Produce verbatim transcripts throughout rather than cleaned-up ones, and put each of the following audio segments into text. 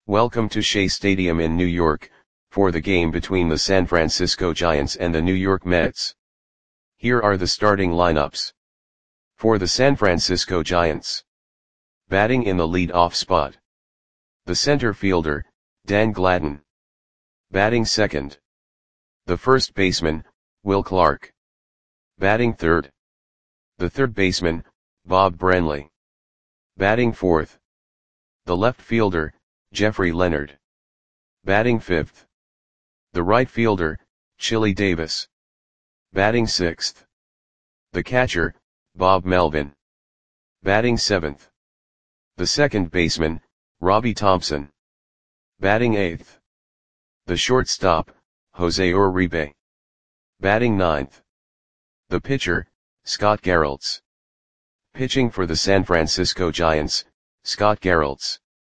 Welcome to Shea Stadium in New York, for the game between the San Francisco Giants and the New York Mets. Here are the starting lineups. For the San Francisco Giants. Batting in the lead-off spot. The center fielder, Dan Gladden. Batting second. The first baseman, Will Clark. Batting third. The third baseman, Bob Brenly. Batting fourth. The left fielder, Jeffrey Leonard. Batting fifth. The right fielder, Chili Davis. Batting sixth. The catcher, Bob Melvin. Batting seventh. The second baseman, Robbie Thompson. Batting eighth. The shortstop, Jose Uribe. Batting ninth. The pitcher, Scott Geraltz. Pitching for the San Francisco Giants, Scott Geraltz.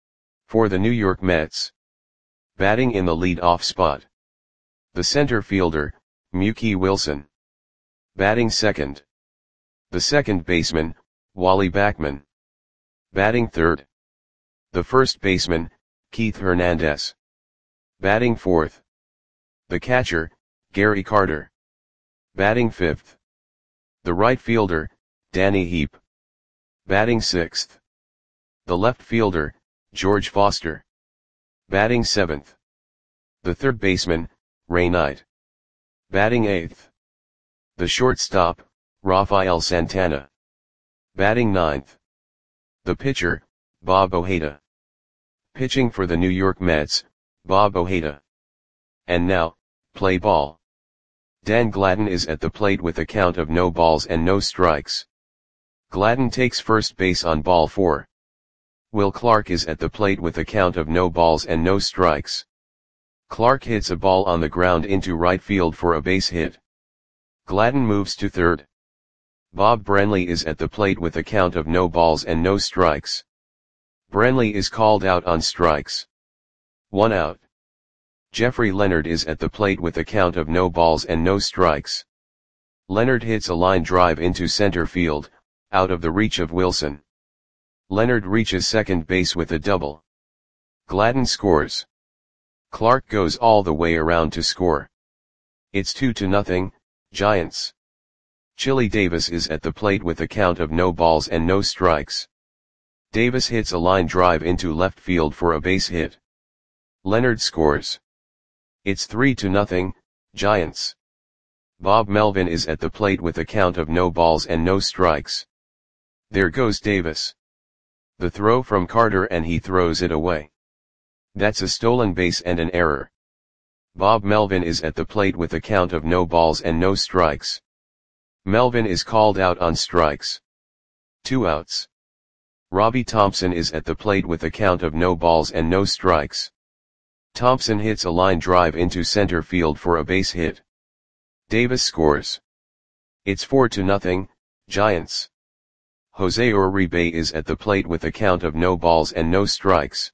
For the New York Mets. Batting in the lead-off spot. The center fielder, Mookie Wilson. Batting second. The second baseman, Wally Backman. Batting third. The first baseman, Keith Hernandez. Batting fourth. The catcher, Gary Carter. Batting fifth. The right fielder, Danny Heep. Batting sixth. The left fielder, George Foster. Batting seventh. The third baseman, Ray Knight. Batting eighth. The shortstop, Rafael Santana. Batting ninth. The pitcher, Bob Ojeda. Pitching for the New York Mets, Bob Ojeda. And now, play ball. Dan Gladden is at the plate with a count of no balls and no strikes. Gladden takes first base on ball four. Will Clark is at the plate with a count of no balls and no strikes. Clark hits a ball on the ground into right field for a base hit. Gladden moves to third. Bob Brenly is at the plate with a count of no balls and no strikes. Brenly is called out on strikes. One out. Jeffrey Leonard is at the plate with a count of no balls and no strikes. Leonard hits a line drive into center field, out of the reach of Wilson. Leonard reaches second base with a double. Gladden scores. Clark goes all the way around to score. It's two to nothing, Giants. Chili Davis is at the plate with a count of no balls and no strikes. Davis hits a line drive into left field for a base hit. Leonard scores. It's three to nothing, Giants. Bob Melvin is at the plate with a count of no balls and no strikes. There goes Davis. The throw from Carter and he throws it away. That's a stolen base and an error. Bob Melvin is at the plate with a count of no balls and no strikes. Melvin is called out on strikes. Two outs. Robbie Thompson is at the plate with a count of no balls and no strikes. Thompson hits a line drive into center field for a base hit. Davis scores. It's four to nothing, Giants. Jose Uribe is at the plate with a count of no balls and no strikes.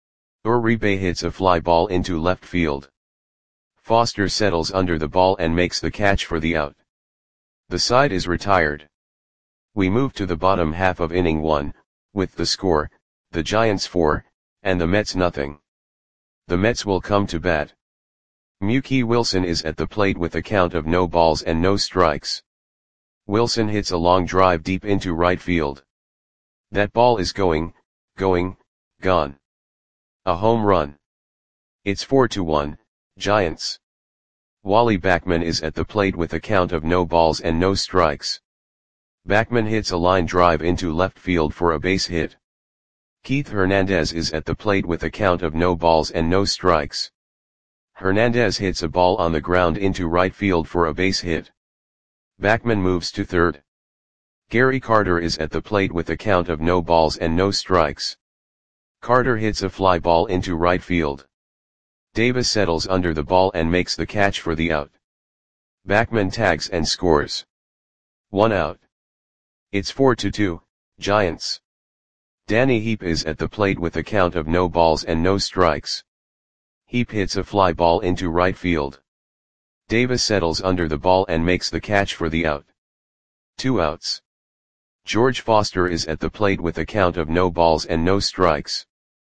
Uribe hits a fly ball into left field. Foster settles under the ball and makes the catch for the out. The side is retired. We move to the bottom half of inning one, with the score, the Giants four, and the Mets nothing. The Mets will come to bat. Mookie Wilson is at the plate with a count of no balls and no strikes. Wilson hits a long drive deep into right field. That ball is going, going, gone. A home run. It's four to one, Giants. Wally Backman is at the plate with a count of no balls and no strikes. Backman hits a line drive into left field for a base hit. Keith Hernandez is at the plate with a count of no balls and no strikes. Hernandez hits a ball on the ground into right field for a base hit. Backman moves to third. Gary Carter is at the plate with a count of no balls and no strikes. Carter hits a fly ball into right field. Davis settles under the ball and makes the catch for the out. Backman tags and scores. One out. It's four to two, Giants. Danny Heep is at the plate with a count of no balls and no strikes. Heep hits a fly ball into right field. Davis settles under the ball and makes the catch for the out. Two outs. George Foster is at the plate with a count of no balls and no strikes.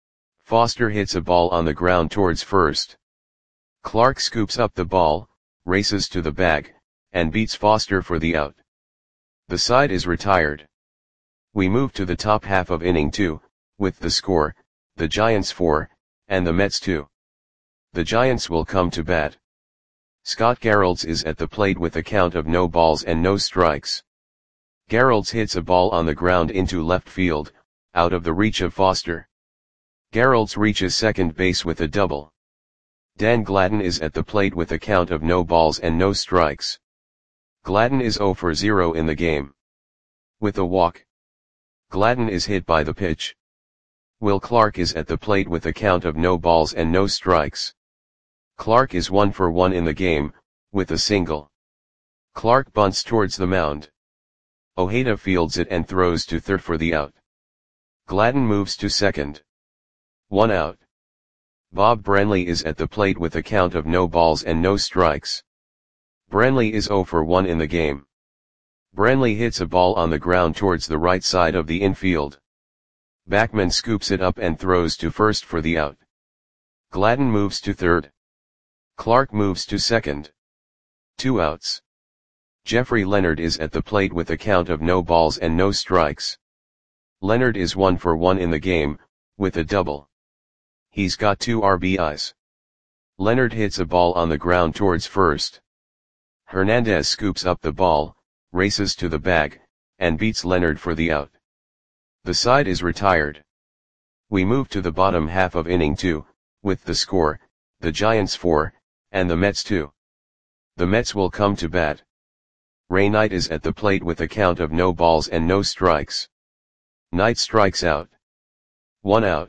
Foster hits a ball on the ground towards first. Clark scoops up the ball, races to the bag, and beats Foster for the out. The side is retired. We move to the top half of inning two, with the score, the Giants four, and the Mets two. The Giants will come to bat. Scott Garrelds is at the plate with a count of no balls and no strikes. Garrelds hits a ball on the ground into left field, out of the reach of Foster. Garrelds reaches second base with a double. Dan Gladden is at the plate with a count of no balls and no strikes. Gladden is zero for zero in the game. With a walk. Gladden is hit by the pitch. Will Clark is at the plate with a count of no balls and no strikes. Clark is one for one in the game, with a single. Clark bunts towards the mound. Ojeda fields it and throws to third for the out. Gladden moves to second. One out. Bob Branley is at the plate with a count of no balls and no strikes. Branley is zero for one in the game. Branley hits a ball on the ground towards the right side of the infield. Backman scoops it up and throws to first for the out. Gladden moves to third. Clark moves to second. Two outs. Jeffrey Leonard is at the plate with a count of no balls and no strikes. Leonard is one for one in the game, with a double. He's got two R B Is. Leonard hits a ball on the ground towards first. Hernandez scoops up the ball, races to the bag, and beats Leonard for the out. The side is retired. We move to the bottom half of inning two, with the score, the Giants four, and the Mets two. The Mets will come to bat. Ray Knight is at the plate with a count of no balls and no strikes. Knight strikes out. One out.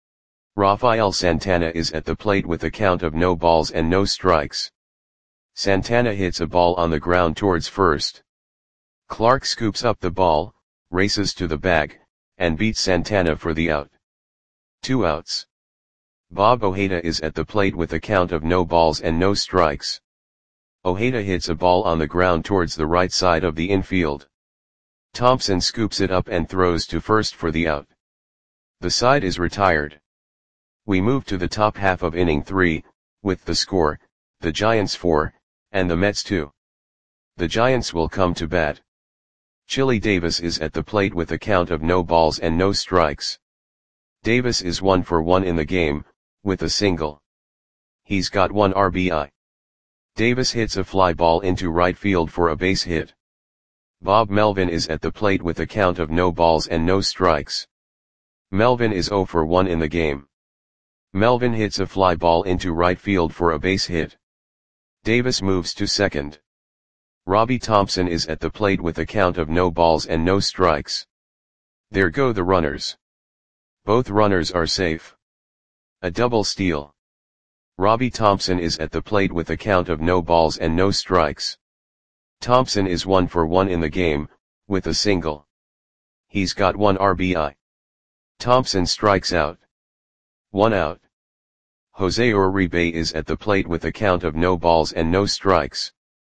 Rafael Santana is at the plate with a count of no balls and no strikes. Santana hits a ball on the ground towards first. Clark scoops up the ball, races to the bag, and beats Santana for the out. Two outs. Bob Ojeda is at the plate with a count of no balls and no strikes. Ojeda hits a ball on the ground towards the right side of the infield. Thompson scoops it up and throws to first for the out. The side is retired. We move to the top half of inning three, with the score, the Giants four, and the Mets two. The Giants will come to bat. Chili Davis is at the plate with a count of no balls and no strikes. Davis is one for one in the game, with a single. He's got one R B I. Davis hits a fly ball into right field for a base hit. Bob Melvin is at the plate with a count of no balls and no strikes. Melvin is zero for one in the game. Melvin hits a fly ball into right field for a base hit. Davis moves to second. Robbie Thompson is at the plate with a count of no balls and no strikes. There go the runners. Both runners are safe. A double steal. Robbie Thompson is at the plate with a count of no balls and no strikes. Thompson is one for one in the game, with a single. He's got one R B I. Thompson strikes out. One out. Jose Uribe is at the plate with a count of no balls and no strikes.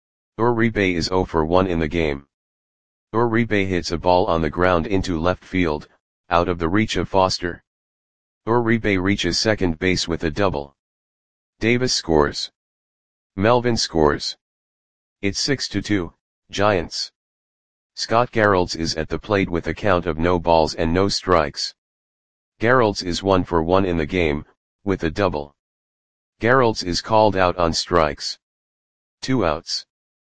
Uribe is zero for one in the game. Uribe hits a ball on the ground into left field, out of the reach of Foster. Uribe reaches second base with a double. Davis scores. Melvin scores. It's six to two, Giants. Scott Garrelds is at the plate with a count of no balls and no strikes. Garrelds is one for one in the game, with a double. Garrelds is called out on strikes. Two outs.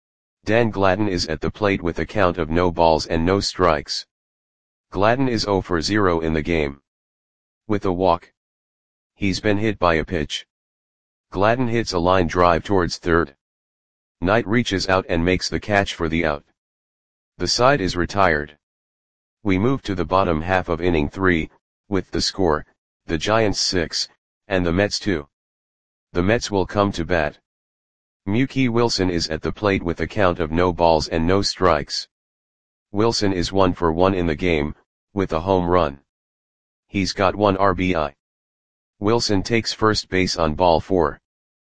Dan Gladden is at the plate with a count of no balls and no strikes. Gladden is zero for zero in the game. With a walk. He's been hit by a pitch. Gladden hits a line drive towards third. Knight reaches out and makes the catch for the out. The side is retired. We move to the bottom half of inning three, with the score, the Giants six, and the Mets two. The Mets will come to bat. Mookie Wilson is at the plate with a count of no balls and no strikes. Wilson is one for one in the game, with a home run. He's got one R B I. Wilson takes first base on ball four.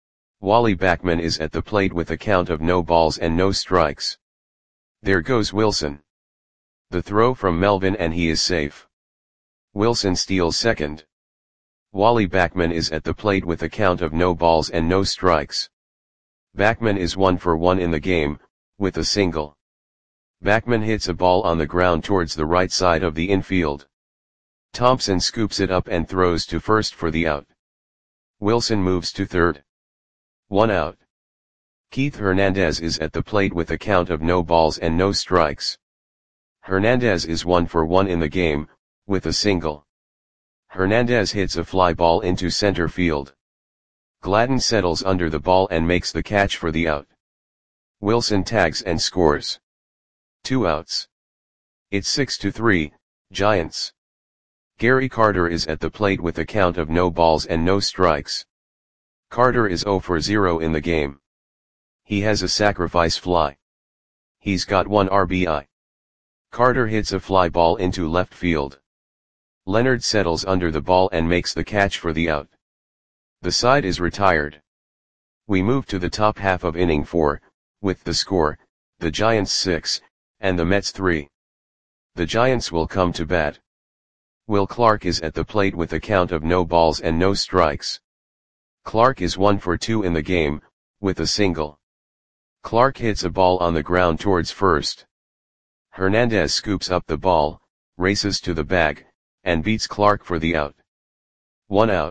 Wally Backman is at the plate with a count of no balls and no strikes. There goes Wilson. The throw from Melvin and he is safe. Wilson steals second. Wally Backman is at the plate with a count of no balls and no strikes. Backman is one for one in the game, with a single. Backman hits a ball on the ground towards the right side of the infield. Thompson scoops it up and throws to first for the out. Wilson moves to third. One out. Keith Hernandez is at the plate with a count of no balls and no strikes. Hernandez is one for one in the game, with a single. Hernandez hits a fly ball into center field. Gladden settles under the ball and makes the catch for the out. Wilson tags and scores. Two outs. It's six to three, Giants. Gary Carter is at the plate with a count of no balls and no strikes. Carter is zero for zero in the game. He has a sacrifice fly. He's got one R B I. Carter hits a fly ball into left field. Leonard settles under the ball and makes the catch for the out. The side is retired. We move to the top half of inning four, with the score, the Giants six, and the Mets three. The Giants will come to bat. Will Clark is at the plate with a count of no balls and no strikes. Clark is one for two in the game, with a single. Clark hits a ball on the ground towards first. Hernandez scoops up the ball, races to the bag, and beats Clark for the out. One out.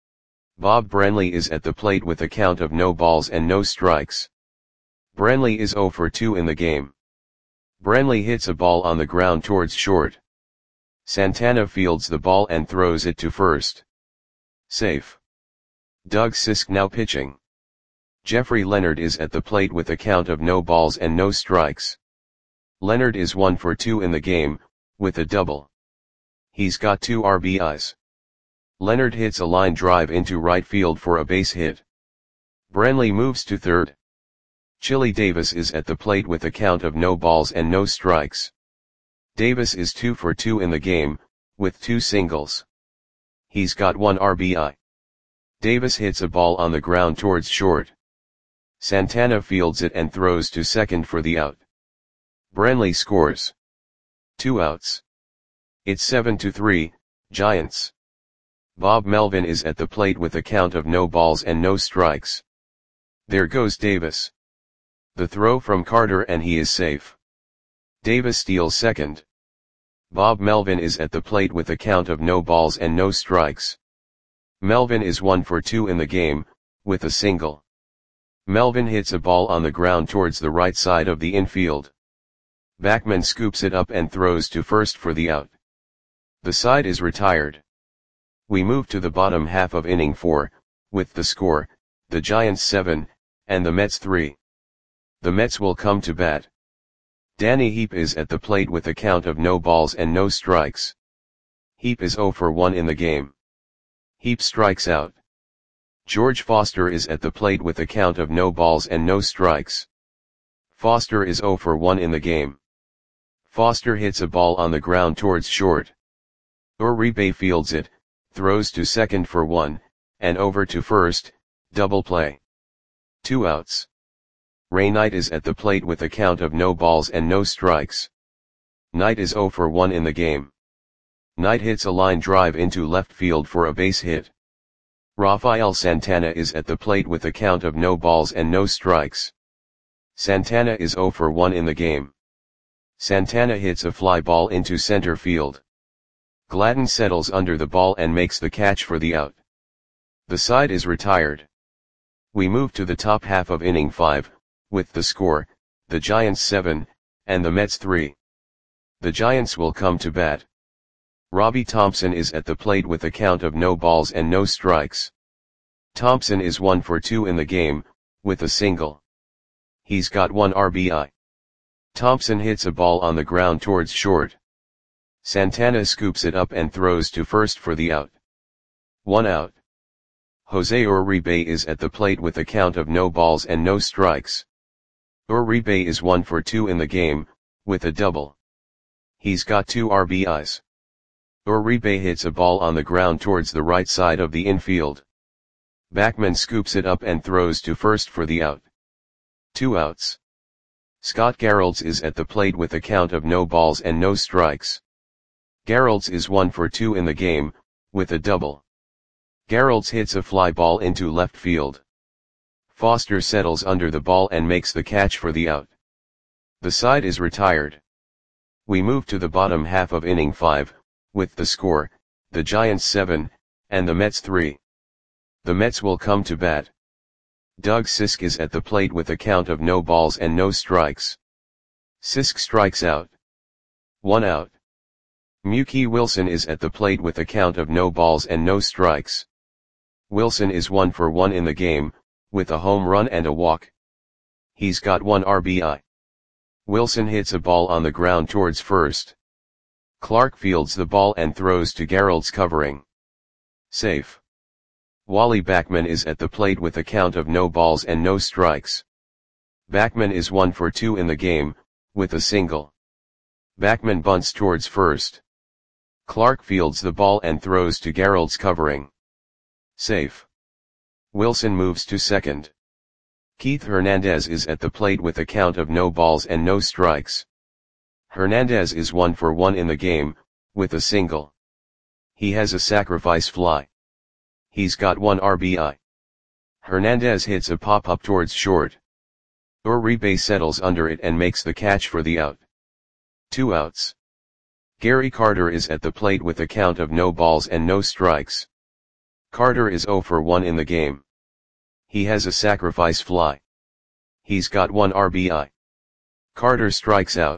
Bob Brenly is at the plate with a count of no balls and no strikes. Brenly is zero for two in the game. Brenly hits a ball on the ground towards short. Santana fields the ball and throws it to first. Safe. Doug Sisk now pitching. Jeffrey Leonard is at the plate with a count of no balls and no strikes. Leonard is one for two in the game, with a double. He's got two R B Is. Leonard hits a line drive into right field for a base hit. Brenly moves to third. Chili Davis is at the plate with a count of no balls and no strikes. Davis is two for two in the game, with two singles. He's got one R B I. Davis hits a ball on the ground towards short. Santana fields it and throws to second for the out. Brenly scores. Two outs. It's seven to three, Giants. Bob Melvin is at the plate with a count of no balls and no strikes. There goes Davis. The throw from Carter and he is safe. Davis steals second. Bob Melvin is at the plate with a count of no balls and no strikes. Melvin is one for two in the game, with a single. Melvin hits a ball on the ground towards the right side of the infield. Backman scoops it up and throws to first for the out. The side is retired. We move to the bottom half of inning four, with the score, the Giants seven, and the Mets three. The Mets will come to bat. Danny Heap is at the plate with a count of no balls and no strikes. Heap is zero for one in the game. Heap strikes out. George Foster is at the plate with a count of no balls and no strikes. Foster is zero for one in the game. Foster hits a ball on the ground towards short. Uribe fields it, throws to second for one, and over to first, double play. Two outs. Ray Knight is at the plate with a count of no balls and no strikes. Knight is zero for one in the game. Knight hits a line drive into left field for a base hit. Rafael Santana is at the plate with a count of no balls and no strikes. Santana is zero for one in the game. Santana hits a fly ball into center field. Gladden settles under the ball and makes the catch for the out. The side is retired. We move to the top half of inning five, with the score, the Giants seven, and the Mets three. The Giants will come to bat. Robbie Thompson is at the plate with a count of no balls and no strikes. Thompson is one for two in the game, with a single. He's got one R B I. Thompson hits a ball on the ground towards short. Santana scoops it up and throws to first for the out. One out. Jose Uribe is at the plate with a count of no balls and no strikes. Uribe is one for two in the game, with a double. He's got two R B Is. Uribe hits a ball on the ground towards the right side of the infield. Backman scoops it up and throws to first for the out. Two outs. Scott Garrelts is at the plate with a count of no balls and no strikes. Garrelts is one for two in the game, with a double. Geralds hits a fly ball into left field. Foster settles under the ball and makes the catch for the out. The side is retired. We move to the bottom half of inning five, with the score, the Giants seven, and the Mets three. The Mets will come to bat. Doug Sisk is at the plate with a count of no balls and no strikes. Sisk strikes out. One out. Mookie Wilson is at the plate with a count of no balls and no strikes. Wilson is one for one in the game, with a home run and a walk. He's got one R B I. Wilson hits a ball on the ground towards first. Clark fields the ball and throws to Geralds covering. Safe. Wally Backman is at the plate with a count of no balls and no strikes. Backman is one for two in the game, with a single. Backman bunts towards first. Clark fields the ball and throws to Geralds covering. Safe. Wilson moves to second. Keith Hernandez is at the plate with a count of no balls and no strikes. Hernandez is one for one in the game, with a single. He has a sacrifice fly. He's got one R B I. Hernandez hits a pop-up towards short. Uribe settles under it and makes the catch for the out. Two outs. Gary Carter is at the plate with a count of no balls and no strikes. Carter is zero for one in the game. He has a sacrifice fly. He's got one R B I. Carter strikes out.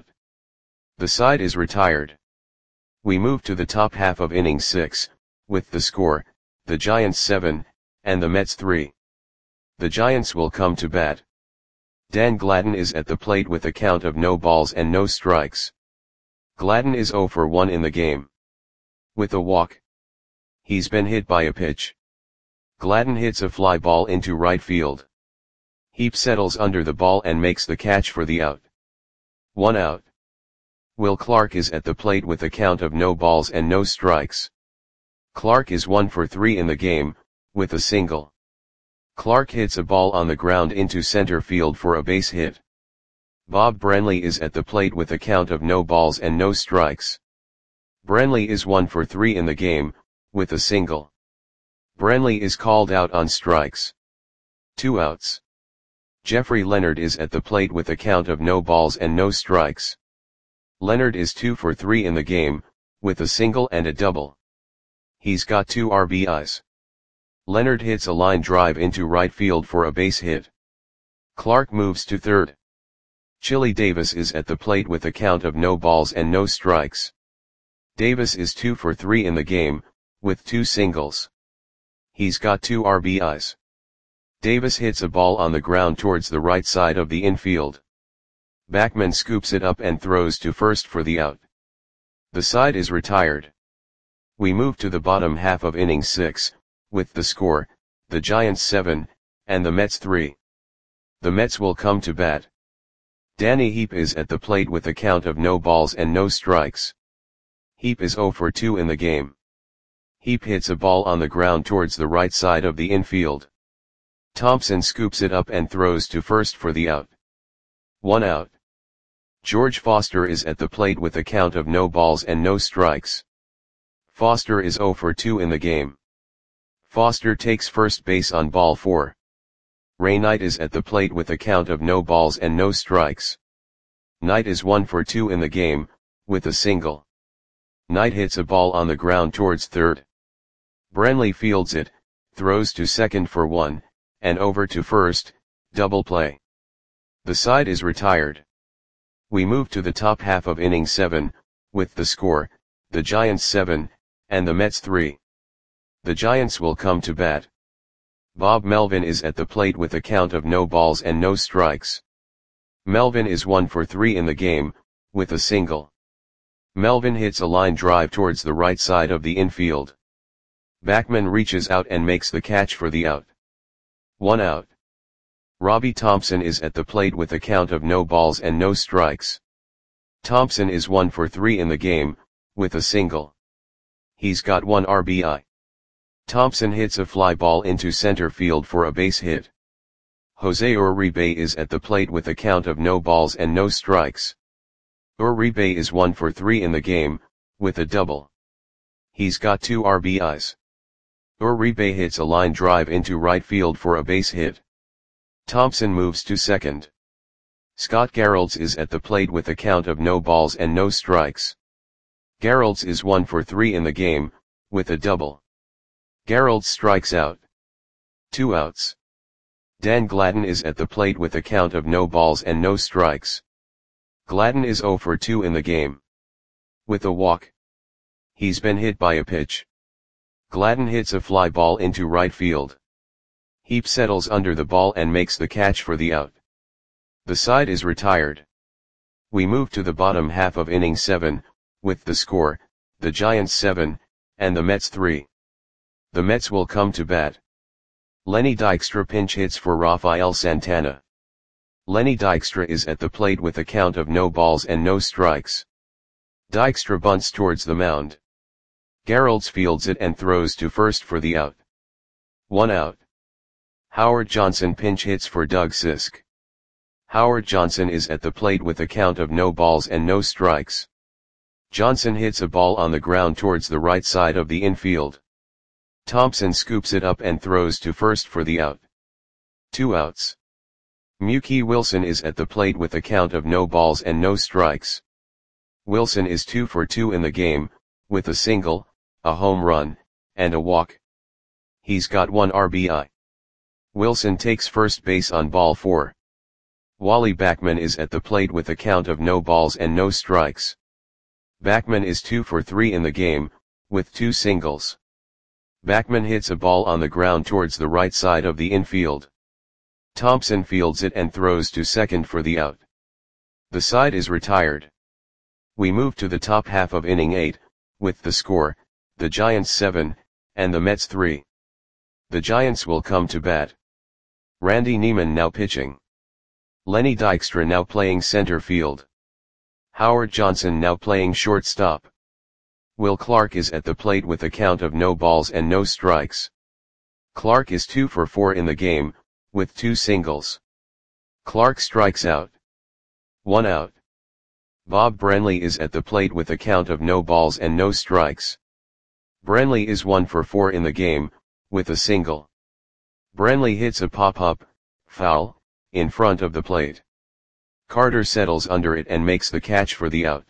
The side is retired. We move to the top half of inning six, with the score, the Giants seven, and the Mets three. The Giants will come to bat. Dan Gladden is at the plate with a count of no balls and no strikes. Gladden is zero for one in the game. With a walk. He's been hit by a pitch. Gladden hits a fly ball into right field. Heap settles under the ball and makes the catch for the out. One out. Will Clark is at the plate with a count of no balls and no strikes. Clark is one for three in the game, with a single. Clark hits a ball on the ground into center field for a base hit. Bob Brenly is at the plate with a count of no balls and no strikes. Brenly is one for three in the game, with a single. Brenly is called out on strikes. Two outs. Jeffrey Leonard is at the plate with a count of no balls and no strikes. Leonard is two for three in the game, with a single and a double. He's got two R B Is. Leonard hits a line drive into right field for a base hit. Clark moves to third. Chili Davis is at the plate with a count of no balls and no strikes. Davis is two for three in the game, with two singles. He's got two R B Is. Davis hits a ball on the ground towards the right side of the infield. Backman scoops it up and throws to first for the out. The side is retired. We move to the bottom half of inning six, with the score, the Giants seven, and the Mets three. The Mets will come to bat. Danny Heap is at the plate with a count of no balls and no strikes. Heap is zero for two in the game. Heap hits a ball on the ground towards the right side of the infield. Thompson scoops it up and throws to first for the out. One out. George Foster is at the plate with a count of no balls and no strikes. Foster is zero for two in the game. Foster takes first base on ball four. Ray Knight is at the plate with a count of no balls and no strikes. Knight is one for two in the game, with a single. Knight hits a ball on the ground towards third. Brenly fields it, throws to second for one, and over to first, double play. The side is retired. We move to the top half of inning seven, with the score, the Giants seven, and the Mets three. The Giants will come to bat. Bob Melvin is at the plate with a count of no balls and no strikes. Melvin is one for three in the game, with a single. Melvin hits a line drive towards the right side of the infield. Backman reaches out and makes the catch for the out. One out. Robbie Thompson is at the plate with a count of no balls and no strikes. Thompson is one for three in the game, with a single. He's got one R B I. Thompson hits a fly ball into center field for a base hit. Jose Uribe is at the plate with a count of no balls and no strikes. Uribe is one for three in the game, with a double. He's got two R B Is. Uribe hits a line drive into right field for a base hit. Thompson moves to second. Scott Garrelts is at the plate with a count of no balls and no strikes. Garrelts is one for three in the game, with a double. Garrelts strikes out. Two outs. Dan Gladden is at the plate with a count of no balls and no strikes. Gladden is zero for two in the game. With a walk. He's been hit by a pitch. Gladden hits a fly ball into right field. Heap settles under the ball and makes the catch for the out. The side is retired. We move to the bottom half of inning seven, with the score, the Giants seven, and the Mets three. The Mets will come to bat. Lenny Dykstra pinch hits for Rafael Santana. Lenny Dykstra is at the plate with a count of no balls and no strikes. Dykstra bunts towards the mound. Garrelts fields it and throws to first for the out. One out. Howard Johnson pinch hits for Doug Sisk. Howard Johnson is at the plate with a count of no balls and no strikes. Johnson hits a ball on the ground towards the right side of the infield. Thompson scoops it up and throws to first for the out. Two outs. Mookie Wilson is at the plate with a count of no balls and no strikes. Wilson is two for two in the game, with a single, a home run, and a walk. He's got one R B I. Wilson takes first base on ball four. Wally Backman is at the plate with a count of no balls and no strikes. Backman is two for three in the game, with two singles. Backman hits a ball on the ground towards the right side of the infield. Thompson fields it and throws to second for the out. The side is retired. We move to the top half of inning eight, with the score, the Giants seven, and the Mets three. The Giants will come to bat. Randy Neiman now pitching. Lenny Dykstra now playing center field. Howard Johnson now playing shortstop. Will Clark is at the plate with a count of no balls and no strikes. Clark is two for four in the game, with two singles. Clark strikes out. One out. Bob Brenly is at the plate with a count of no balls and no strikes. Brenly is one for four in the game, with a single. Brenly hits a pop-up, foul, in front of the plate. Carter settles under it and makes the catch for the out.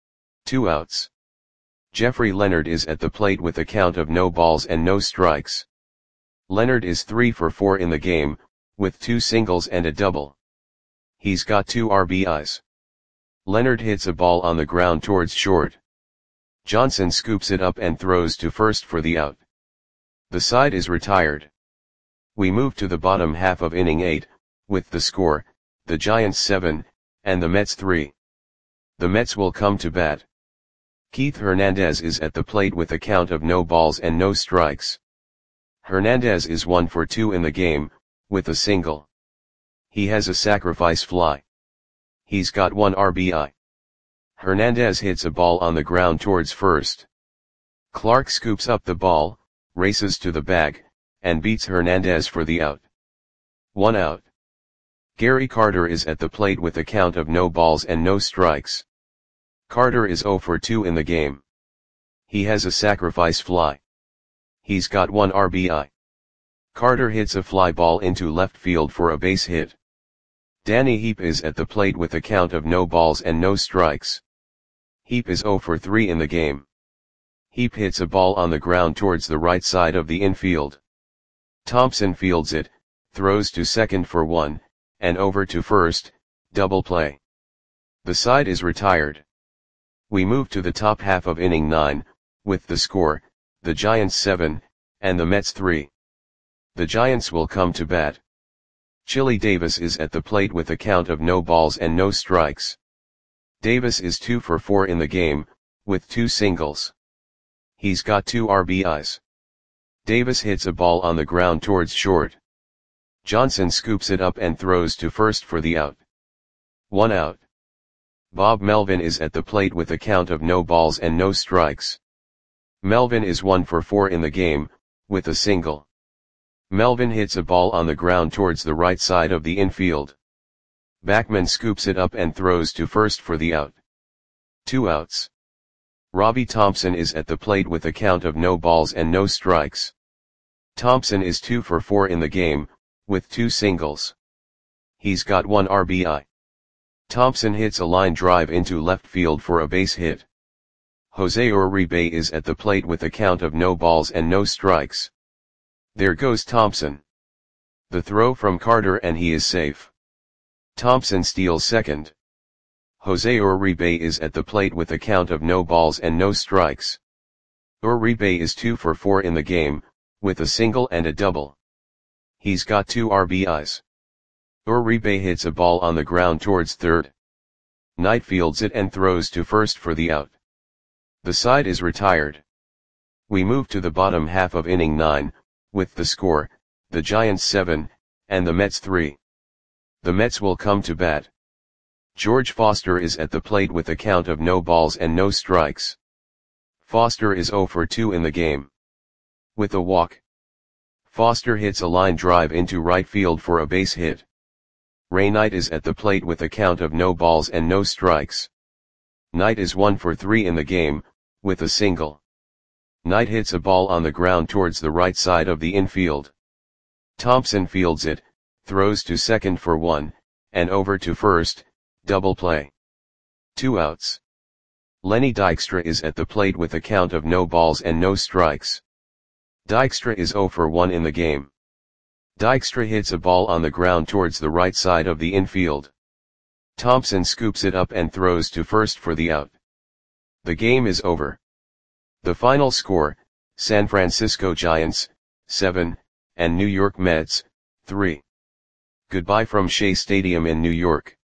Two outs. Jeffrey Leonard is at the plate with a count of no balls and no strikes. Leonard is three for four in the game, with two singles and a double. He's got two R B Is. Leonard hits a ball on the ground towards short. Johnson scoops it up and throws to first for the out. The side is retired. We move to the bottom half of inning eight, with the score, the Giants seven, and the Mets three. The Mets will come to bat. Keith Hernandez is at the plate with a count of no balls and no strikes. Hernandez is one for two in the game, with a single. He has a sacrifice fly. He's got one R B I. Hernandez hits a ball on the ground towards first. Clark scoops up the ball, races to the bag, and beats Hernandez for the out. One out. Gary Carter is at the plate with a count of no balls and no strikes. Carter is zero for two in the game. He has a sacrifice fly. He's got one R B I. Carter hits a fly ball into left field for a base hit. Danny Heap is at the plate with a count of no balls and no strikes. Heap is zero for three in the game. Heap hits a ball on the ground towards the right side of the infield. Thompson fields it, throws to second for one, and over to first, double play. The side is retired. We move to the top half of inning nine, with the score, the Giants seven, and the Mets three. The Giants will come to bat. Chili Davis is at the plate with a count of no balls and no strikes. Davis is two for four in the game, with two singles. He's got two R B Is. Davis hits a ball on the ground towards short. Johnson scoops it up and throws to first for the out. One out. Bob Melvin is at the plate with a count of no balls and no strikes. Melvin is one for four in the game, with a single. Melvin hits a ball on the ground towards the right side of the infield. Backman scoops it up and throws to first for the out. Two outs. Robbie Thompson is at the plate with a count of no balls and no strikes. Thompson is two for four in the game, with two singles. He's got one R B I. Thompson hits a line drive into left field for a base hit. Jose Uribe is at the plate with a count of no balls and no strikes. There goes Thompson. The throw from Carter and he is safe. Thompson steals second. Jose Uribe is at the plate with a count of no balls and no strikes. Uribe is two for four in the game, with a single and a double. He's got two R B Is. Uribe hits a ball on the ground towards third. Knight fields it and throws to first for the out. The side is retired. We move to the bottom half of inning nine, with the score, the Giants seven, and the Mets three. The Mets will come to bat. George Foster is at the plate with a count of no balls and no strikes. Foster is zero for two in the game. With a walk. Foster hits a line drive into right field for a base hit. Ray Knight is at the plate with a count of no balls and no strikes. Knight is one for three in the game, with a single. Knight hits a ball on the ground towards the right side of the infield. Thompson fields it, throws to second for one, and over to first, double play. Two outs. Lenny Dykstra is at the plate with a count of no balls and no strikes. Dykstra is zero for one in the game. Dykstra hits a ball on the ground towards the right side of the infield. Thompson scoops it up and throws to first for the out. The game is over. The final score, San Francisco Giants, seven, and New York Mets, three. Goodbye from Shea Stadium in New York.